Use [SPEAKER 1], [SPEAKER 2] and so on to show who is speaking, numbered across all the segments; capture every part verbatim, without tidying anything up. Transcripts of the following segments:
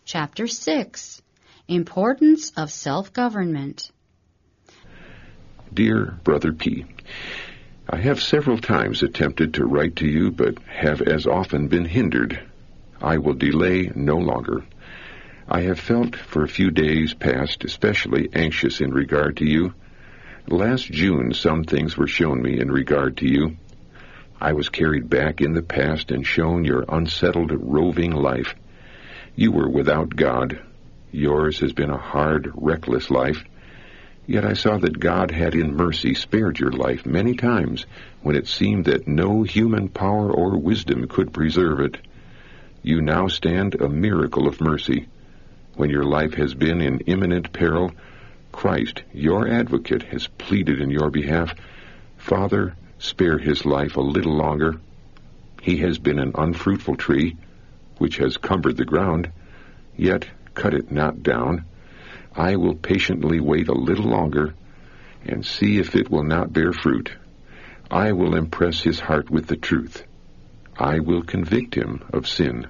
[SPEAKER 1] Chapter six. Importance of Self-Government.
[SPEAKER 2] Dear Brother P., I have several times attempted to write to you, but have as often been hindered. I will delay no longer. I have felt for a few days past especially anxious in regard to you. Last June some things were shown me in regard to you. I was carried back in the past and shown your unsettled, roving life. You were without God. Yours has been a hard, reckless life. Yet I saw that God had in mercy spared your life many times when it seemed that no human power or wisdom could preserve it. You now stand a miracle of mercy. When your life has been in imminent peril, Christ, your advocate, has pleaded in your behalf, Father, spare his life a little longer. He has been an unfruitful tree, which has cumbered the ground, yet cut it not down. I will patiently wait a little longer, and see if it will not bear fruit. I will impress his heart with the truth. I will convict him of sin.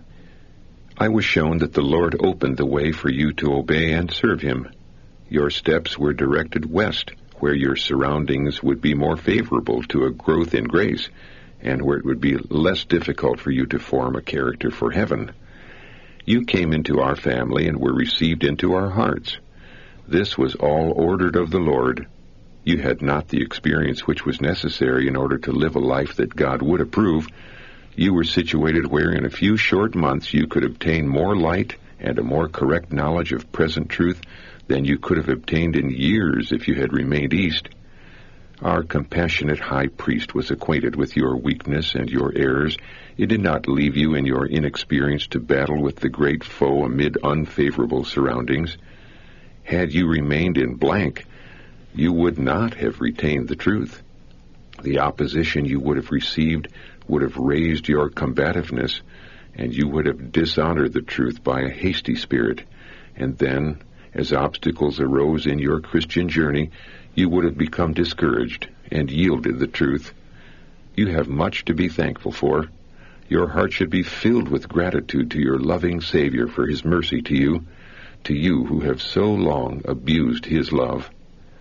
[SPEAKER 2] I was shown that the Lord opened the way for you to obey and serve him. Your steps were directed west, where your surroundings would be more favorable to a growth in grace, and where it would be less difficult for you to form a character for heaven. You came into our family and were received into our hearts. This was all ordered of the Lord. You had not the experience which was necessary in order to live a life that God would approve. You were situated where in a few short months you could obtain more light and a more correct knowledge of present truth than you could have obtained in years if you had remained east. Our compassionate high priest was acquainted with your weakness and your errors. It did not leave you in your inexperience to battle with the great foe amid unfavorable surroundings. Had you remained in blank, you would not have retained the truth. The opposition you would have received would have raised your combativeness, and you would have dishonored the truth by a hasty spirit. And then, as obstacles arose in your Christian journey, you would have become discouraged and yielded the truth. You have much to be thankful for. Your heart should be filled with gratitude to your loving Savior for his mercy to you, to you who have so long abused his love.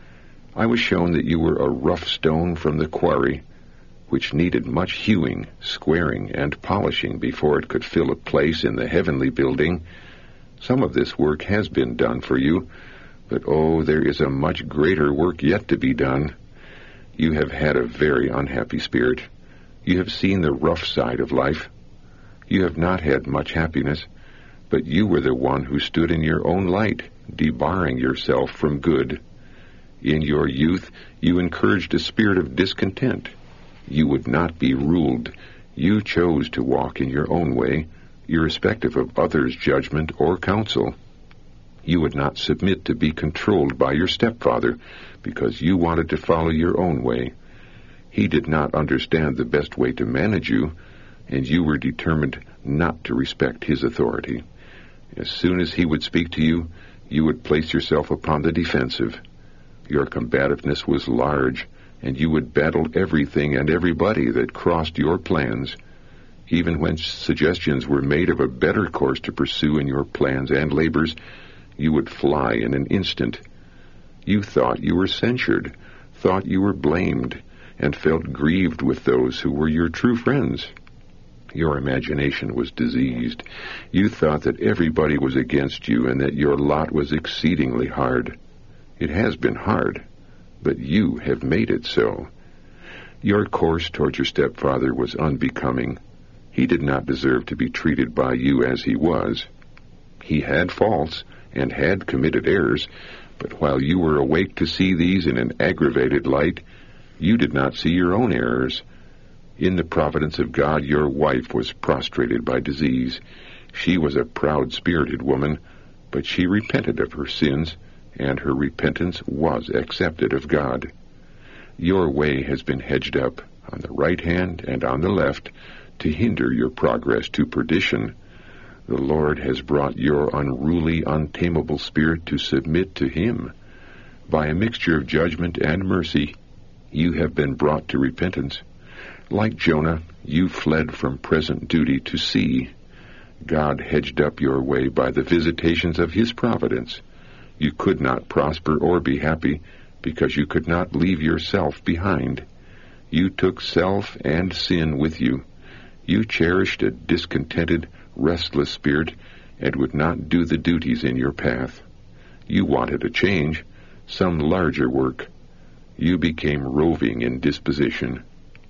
[SPEAKER 2] I was shown that you were a rough stone from the quarry, which needed much hewing, squaring, and polishing before it could fill a place in the heavenly building. Some of this work has been done for you, but oh, there is a much greater work yet to be done. You have had a very unhappy spirit. You have seen the rough side of life. You have not had much happiness, but you were the one who stood in your own light, debarring yourself from good. In your youth, you encouraged a spirit of discontent. You would not be ruled. You chose to walk in your own way, irrespective of others' judgment or counsel. You would not submit to be controlled by your stepfather, because you wanted to follow your own way. He did not understand the best way to manage you, and you were determined not to respect his authority. As soon as he would speak to you, you would place yourself upon the defensive. Your combativeness was large, and you would battle everything and everybody that crossed your plans. Even when suggestions were made of a better course to pursue in your plans and labors, you would fly in an instant. You thought you were censured, thought you were blamed, and felt grieved with those who were your true friends. Your imagination was diseased. You thought that everybody was against you and that your lot was exceedingly hard. It has been hard, but you have made it so. Your course toward your stepfather was unbecoming. He did not deserve to be treated by you as he was. He had faults and had committed errors, but while you were awake to see these in an aggravated light, you did not see your own errors. In the providence of God, your wife was prostrated by disease. She was a proud-spirited woman, but she repented of her sins, and her repentance was accepted of God. Your way has been hedged up on the right hand and on the left to hinder your progress to perdition. The Lord has brought your unruly, untamable spirit to submit to him. By a mixture of judgment and mercy, you have been brought to repentance. Like Jonah, you fled from present duty to sea. God hedged up your way by the visitations of His providence. You could not prosper or be happy because you could not leave yourself behind. You took self and sin with you. You cherished a discontented, restless spirit and would not do the duties in your path. You wanted a change, some larger work. You became roving in disposition.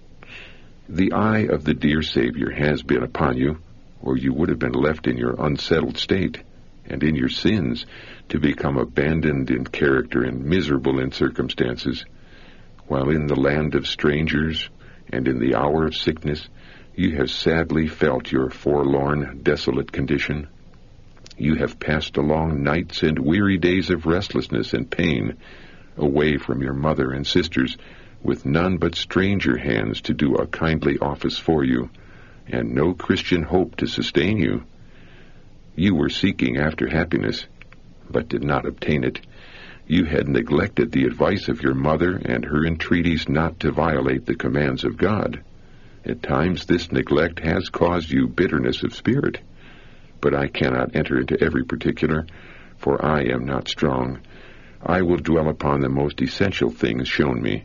[SPEAKER 2] The eye of the dear Savior has been upon you, or you would have been left in your unsettled state and in your sins to become abandoned in character and miserable in circumstances. While in the land of strangers and in the hour of sickness, you have sadly felt your forlorn, desolate condition. You have passed along nights and weary days of restlessness and pain, away from your mother and sisters, with none but stranger hands to do a kindly office for you, and no Christian hope to sustain you. You were seeking after happiness, but did not obtain it. You had neglected the advice of your mother and her entreaties not to violate the commands of God. At times this neglect has caused you bitterness of spirit, but I cannot enter into every particular, for I am not strong. I will dwell upon the most essential things shown me.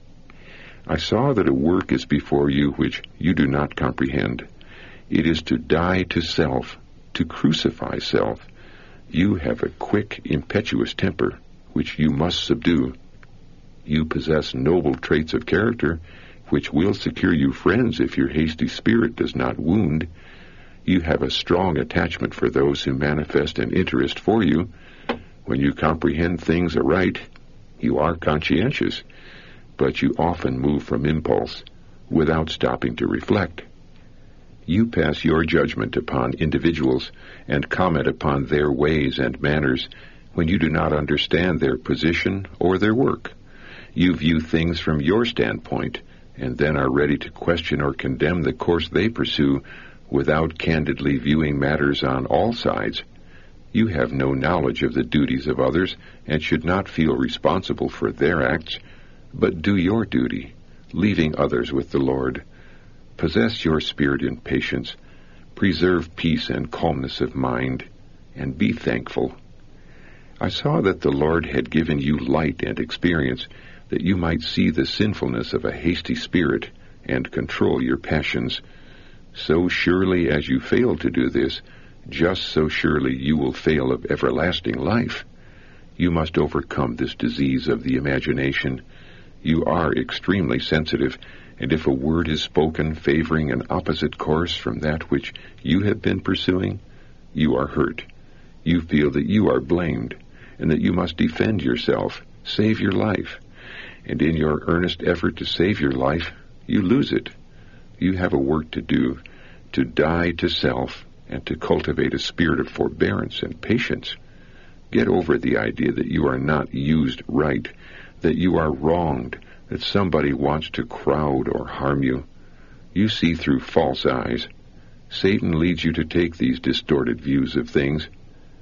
[SPEAKER 2] I saw that a work is before you which you do not comprehend. It is to die to self, to crucify self. You have a quick, impetuous temper, which you must subdue. You possess noble traits of character, which will secure you friends if your hasty spirit does not wound. You have a strong attachment for those who manifest an interest for you. When you comprehend things aright, you are conscientious, but you often move from impulse, without stopping to reflect. You pass your judgment upon individuals and comment upon their ways and manners when you do not understand their position or their work. You view things from your standpoint and then are ready to question or condemn the course they pursue without candidly viewing matters on all sides. You have no knowledge of the duties of others and should not feel responsible for their acts, but do your duty, leaving others with the Lord. Possess your spirit in patience, preserve peace and calmness of mind, and be thankful. I saw that the Lord had given you light and experience, that you might see the sinfulness of a hasty spirit and control your passions. So surely as you fail to do this, just so surely you will fail of everlasting life. You must overcome this disease of the imagination. You are extremely sensitive, and if a word is spoken favoring an opposite course from that which you have been pursuing, you are hurt. You feel that you are blamed, and that you must defend yourself, save your life. And in your earnest effort to save your life, you lose it. You have a work to do, to die to self, and to cultivate a spirit of forbearance and patience. Get over the idea that you are not used right, that you are wronged, that somebody wants to crowd or harm you. You see through false eyes. Satan leads you to take these distorted views of things.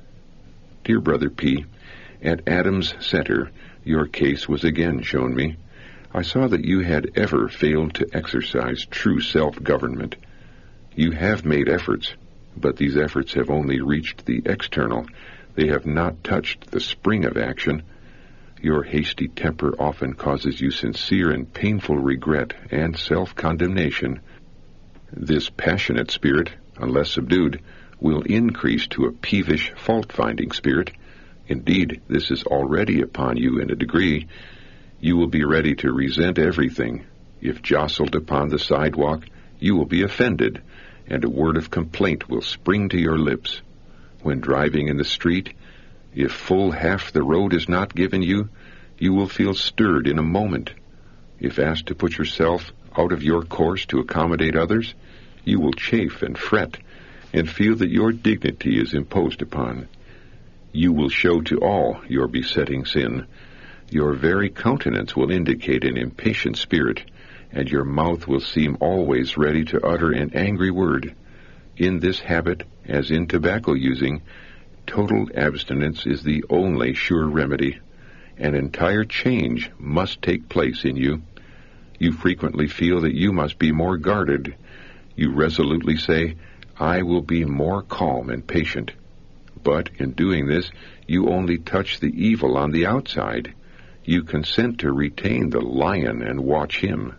[SPEAKER 2] Dear Brother P., at Adam's center, your case was again shown me. I saw that you had ever failed to exercise true self-government. You have made efforts, but these efforts have only reached the external. They have not touched the spring of action. Your hasty temper often causes you sincere and painful regret and self-condemnation. This passionate spirit, unless subdued, will increase to a peevish, fault-finding spirit. Indeed, this is already upon you in a degree. You will be ready to resent everything. If jostled upon the sidewalk, you will be offended, and a word of complaint will spring to your lips. When driving in the street, if full half the road is not given you, you will feel stirred in a moment. If asked to put yourself out of your course to accommodate others, you will chafe and fret, and feel that your dignity is imposed upon. You will show to all your besetting sin. Your very countenance will indicate an impatient spirit, and your mouth will seem always ready to utter an angry word. In this habit, as in tobacco using, total abstinence is the only sure remedy. An entire change must take place in you. You frequently feel that you must be more guarded. You resolutely say, I will be more calm and patient. But in doing this, you only touch the evil on the outside. You consent to retain the lion and watch him.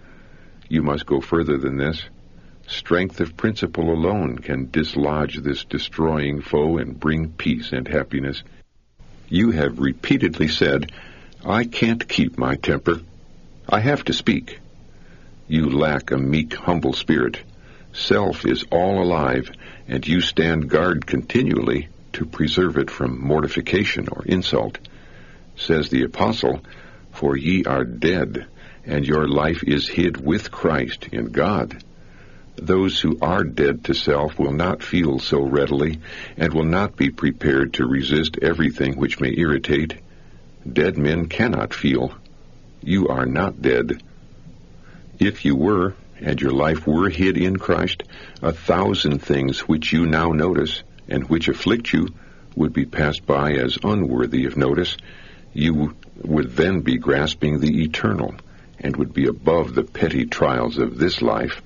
[SPEAKER 2] You must go further than this. Strength of principle alone can dislodge this destroying foe and bring peace and happiness. You have repeatedly said, I can't keep my temper. I have to speak. You lack a meek, humble spirit. Self is all alive, and you stand guard continually to preserve it from mortification or insult. Says the apostle, For ye are dead, and your life is hid with Christ in God. Those who are dead to self will not feel so readily, and will not be prepared to resist everything which may irritate. Dead men cannot feel. You are not dead. If you were, and your life were hid in Christ, a thousand things which you now notice, and which afflict you, would be passed by as unworthy of notice. You would then be grasping the eternal, and would be above the petty trials of this life.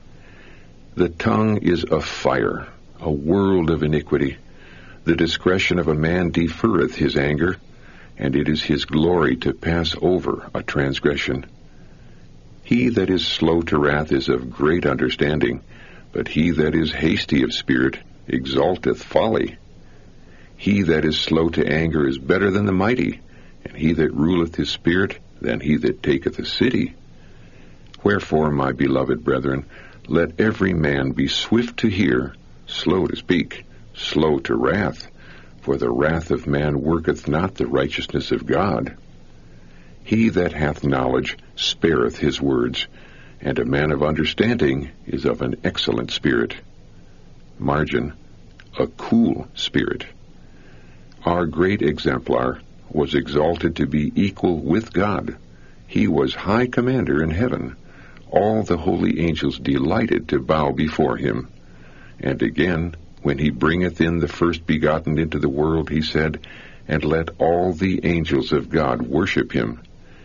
[SPEAKER 2] The tongue is a fire, a world of iniquity. The discretion of a man deferreth his anger, and it is his glory to pass over a transgression. He that is slow to wrath is of great understanding, but he that is hasty of spirit exalteth folly. He that is slow to anger is better than the mighty, and he that ruleth his spirit than he that taketh a city. Wherefore, my beloved brethren, let every man be swift to hear, slow to speak, slow to wrath, for the wrath of man worketh not the righteousness of God. He that hath knowledge spareth his words, and a man of understanding is of an excellent spirit. Margin, a cool spirit. Our great exemplar was exalted to be equal with God. He was high commander in heaven. All the holy angels delighted to bow before him. And again, when he bringeth in the first begotten into the world, he said, And let all the angels of God worship him.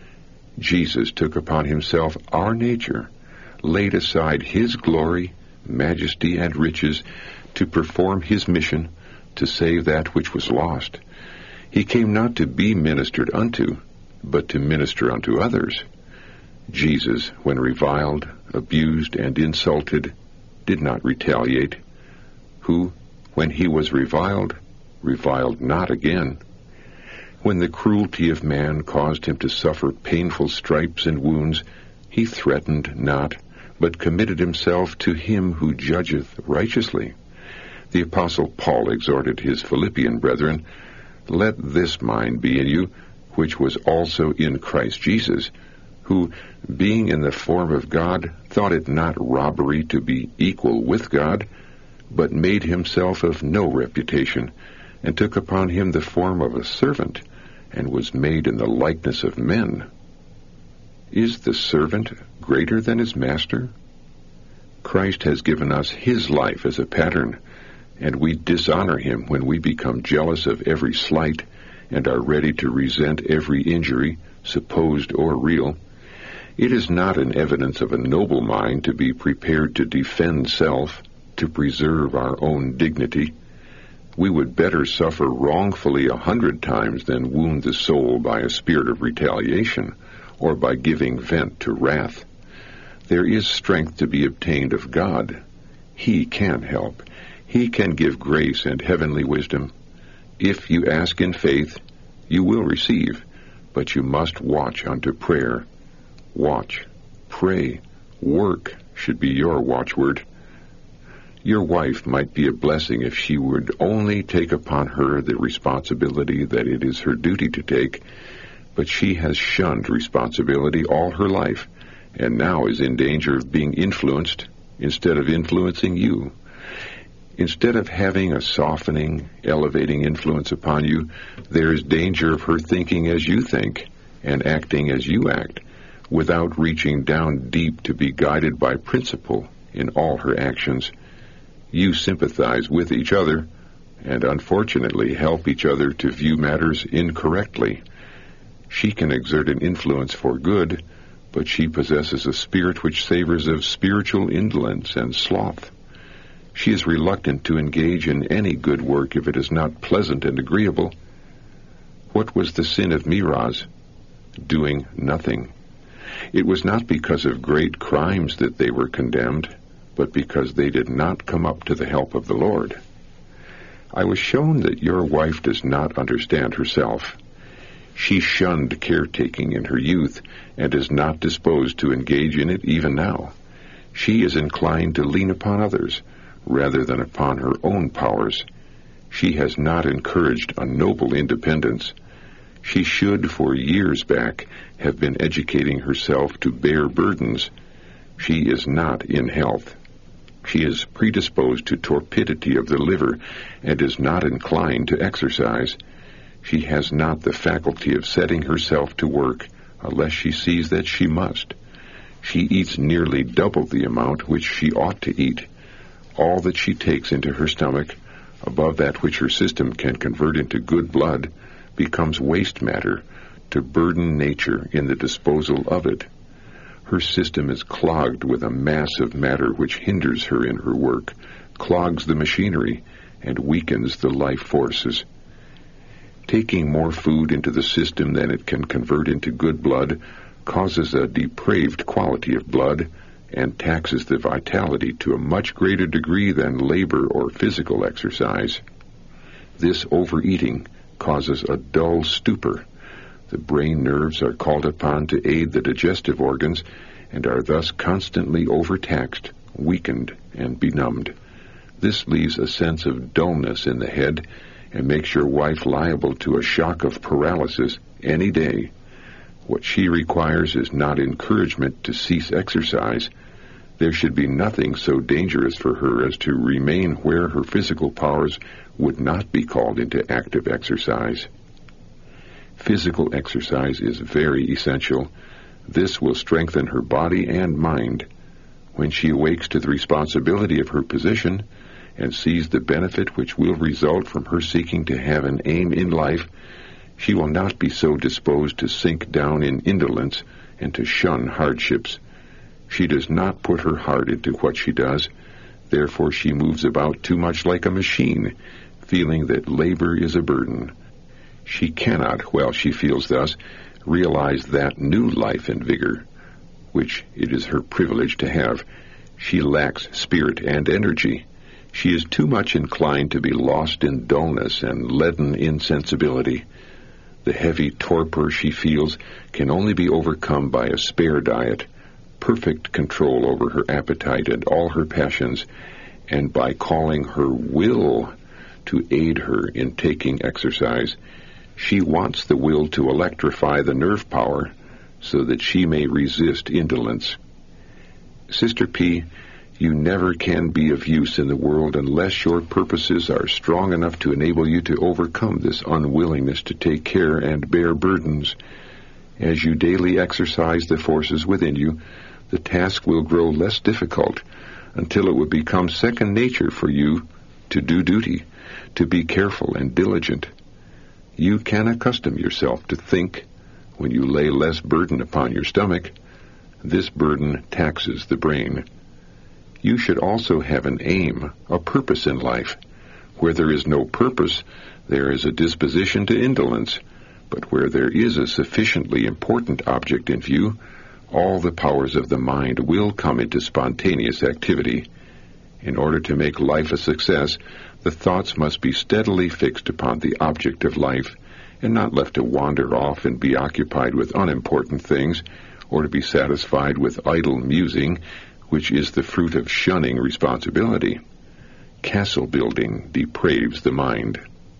[SPEAKER 2] Jesus took upon himself our nature, laid aside his glory, majesty, and riches, to perform his mission, to save that which was lost. He came not to be ministered unto, but to minister unto others. Jesus, when reviled, abused, and insulted, did not retaliate, who, when he was reviled, reviled not again. When the cruelty of man caused him to suffer painful stripes and wounds, he threatened not, but committed himself to him who judgeth righteously. The Apostle Paul exhorted his Philippian brethren, Let this mind be in you, which was also in Christ Jesus, who, being in the form of God, thought it not robbery to be equal with God, but made himself of no reputation, and took upon him the form of a servant, and was made in the likeness of men. Is the servant greater than his master? Christ has given us his life as a pattern, and we dishonor him when we become jealous of every slight, and are ready to resent every injury, supposed or real. It is not an evidence of a noble mind to be prepared to defend self, to preserve our own dignity. We would better suffer wrongfully a hundred times than wound the soul by a spirit of retaliation, or by giving vent to wrath. There is strength to be obtained of God. He can help. He can give grace and heavenly wisdom. If you ask in faith, you will receive, but you must watch unto prayer. Watch, pray, work should be your watchword. Your wife might be a blessing if she would only take upon her the responsibility that it is her duty to take, but she has shunned responsibility all her life, and now is in danger of being influenced instead of influencing you. Instead of having a softening, elevating influence upon you, there is danger of her thinking as you think and acting as you act, without reaching down deep to be guided by principle in all her actions. You sympathize with each other, and unfortunately help each other to view matters incorrectly. She can exert an influence for good, but she possesses a spirit which savors of spiritual indolence and sloth. She is reluctant to engage in any good work if it is not pleasant and agreeable. What was the sin of Meroz? Doing nothing. It was not because of great crimes that they were condemned, but because they did not come up to the help of the Lord. I was shown that your wife does not understand herself. She shunned caretaking in her youth and is not disposed to engage in it even now. She is inclined to lean upon others rather than upon her own powers. She has not encouraged a noble independence. She should, for years back, have been educating herself to bear burdens. She is not in health. She is predisposed to torpidity of the liver and is not inclined to exercise. She has not the faculty of setting herself to work unless she sees that she must. She eats nearly double the amount which she ought to eat. All that she takes into her stomach, above that which her system can convert into good blood, becomes waste matter to burden nature in the disposal of it. Her system is clogged with a mass of matter which hinders her in her work, clogs the machinery, and weakens the life forces. Taking more food into the system than it can convert into good blood causes a depraved quality of blood and taxes the vitality to a much greater degree than labor or physical exercise. This overeating causes a dull stupor. The brain nerves are called upon to aid the digestive organs and are thus constantly overtaxed, weakened, and benumbed. This leaves a sense of dullness in the head and makes your wife liable to a shock of paralysis any day. What she requires is not encouragement to cease exercise. There should be nothing so dangerous for her as to remain where her physical powers would not be called into active exercise. Physical exercise is very essential. This will strengthen her body and mind. When she awakes to the responsibility of her position and sees the benefit which will result from her seeking to have an aim in life, she will not be so disposed to sink down in indolence and to shun hardships. She does not put her heart into what she does. Therefore she moves about too much like a machine, feeling that labor is a burden. She cannot, while she feels thus, realize that new life and vigor, which it is her privilege to have. She lacks spirit and energy. She is too much inclined to be lost in dullness and leaden insensibility. The heavy torpor she feels can only be overcome by a spare diet, perfect control over her appetite and all her passions, and by calling her will to aid her in taking exercise. She wants the will to electrify the nerve power so that she may resist indolence. Sister P., you never can be of use in the world unless your purposes are strong enough to enable you to overcome this unwillingness to take care and bear burdens. As you daily exercise the forces within you, the task will grow less difficult until it will become second nature for you to do duty, to be careful and diligent. You can accustom yourself to think when you lay less burden upon your stomach. This burden taxes the brain. You should also have an aim, a purpose in life. Where there is no purpose, there is a disposition to indolence. But where there is a sufficiently important object in view, all the powers of the mind will come into spontaneous activity. In order to make life a success, the thoughts must be steadily fixed upon the object of life, and not left to wander off and be occupied with unimportant things, or to be satisfied with idle musing, which is the fruit of shunning responsibility. Castle building depraves the mind.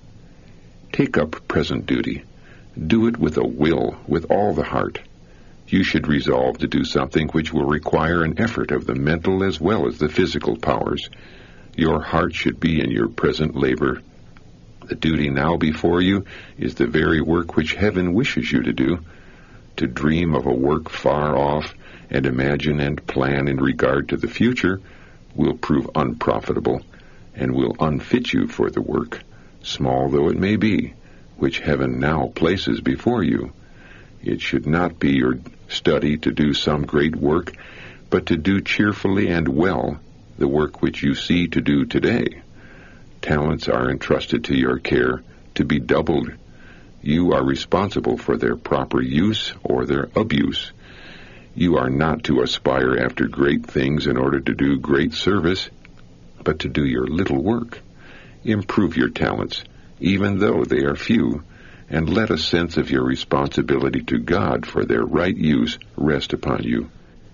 [SPEAKER 2] Take up present duty. Do it with a will, with all the heart. You should resolve to do something which will require an effort of the mental as well as the physical powers. Your heart should be in your present labor. The duty now before you is the very work which heaven wishes you to do. To dream of a work far off and imagine and plan in regard to the future will prove unprofitable and will unfit you for the work, small though it may be, which heaven now places before you. It should not be your study to do some great work, but to do cheerfully and well the work which you see to do today. Talents are entrusted to your care to be doubled. You are responsible for their proper use or their abuse. You are not to aspire after great things in order to do great service, but to do your little work. Improve your talents, even though they are few, and let a sense of your responsibility to God for their right use rest upon you.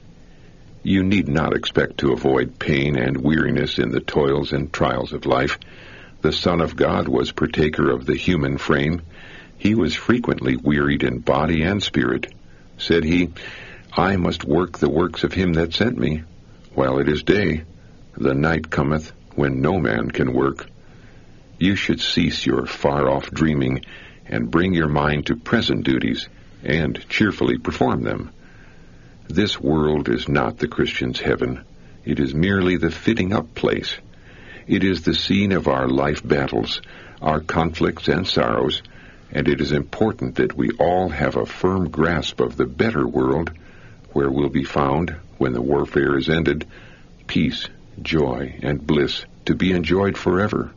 [SPEAKER 2] You need not expect to avoid pain and weariness in the toils and trials of life. The Son of God was partaker of the human frame. He was frequently wearied in body and spirit. Said he, I must work the works of him that sent me, while it is day. The night cometh, when no man can work. You should cease your far-off dreaming, and bring your mind to present duties, and cheerfully perform them. This world is not the Christian's heaven. It is merely the fitting-up place. It is the scene of our life battles, our conflicts and sorrows, and it is important that we all have a firm grasp of the better world, where will be found, when the warfare is ended, peace, joy, and bliss to be enjoyed forever.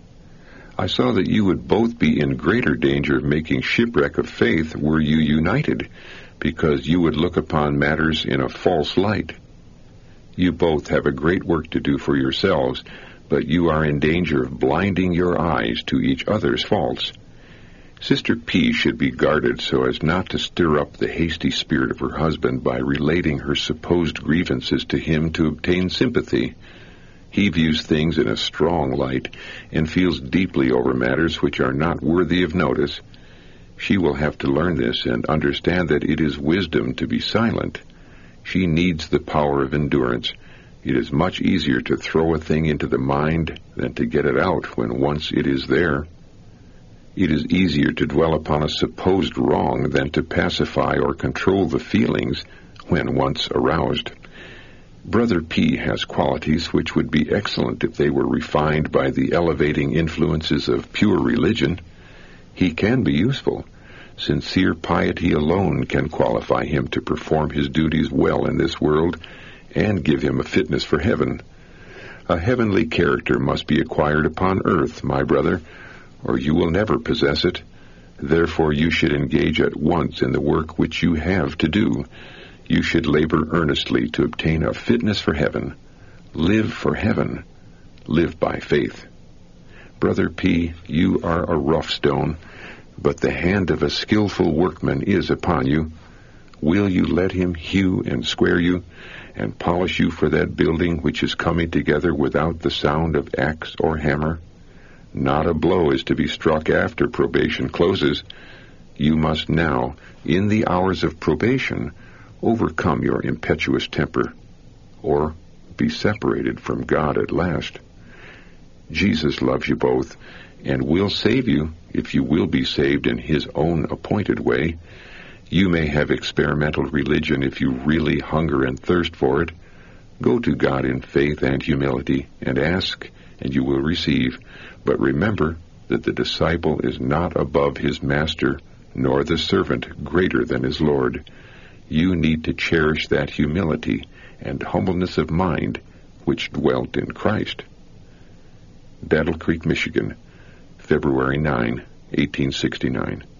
[SPEAKER 2] I saw that you would both be in greater danger of making shipwreck of faith were you united, because you would look upon matters in a false light. You both have a great work to do for yourselves, but you are in danger of blinding your eyes to each other's faults. Sister P should be guarded so as not to stir up the hasty spirit of her husband by relating her supposed grievances to him to obtain sympathy. He views things in a strong light and feels deeply over matters which are not worthy of notice. She will have to learn this and understand that it is wisdom to be silent. She needs the power of endurance. It is much easier to throw a thing into the mind than to get it out when once it is there. It is easier to dwell upon a supposed wrong than to pacify or control the feelings when once aroused. Brother P has qualities which would be excellent if they were refined by the elevating influences of pure religion. He can be useful. Sincere piety alone can qualify him to perform his duties well in this world and give him a fitness for heaven. A heavenly character must be acquired upon earth, my brother, or you will never possess it. Therefore you should engage at once in the work which you have to do. You should labor earnestly to obtain a fitness for heaven. Live for heaven. Live by faith. Brother P, you are a rough stone, but the hand of a skillful workman is upon you. Will you let him hew and square you, and polish you for that building which is coming together without the sound of axe or hammer? Not a blow is to be struck after probation closes. You must now, in the hours of probation, overcome your impetuous temper, or be separated from God at last. Jesus loves you both, and will save you if you will be saved in his own appointed way. You may have experimental religion if you really hunger and thirst for it. Go to God in faith and humility, and ask, and you will receive. But remember that the disciple is not above his master, nor the servant greater than his Lord. You need to cherish that humility and humbleness of mind which dwelt in Christ. Battle Creek, Michigan, February ninth, eighteen sixty-nine.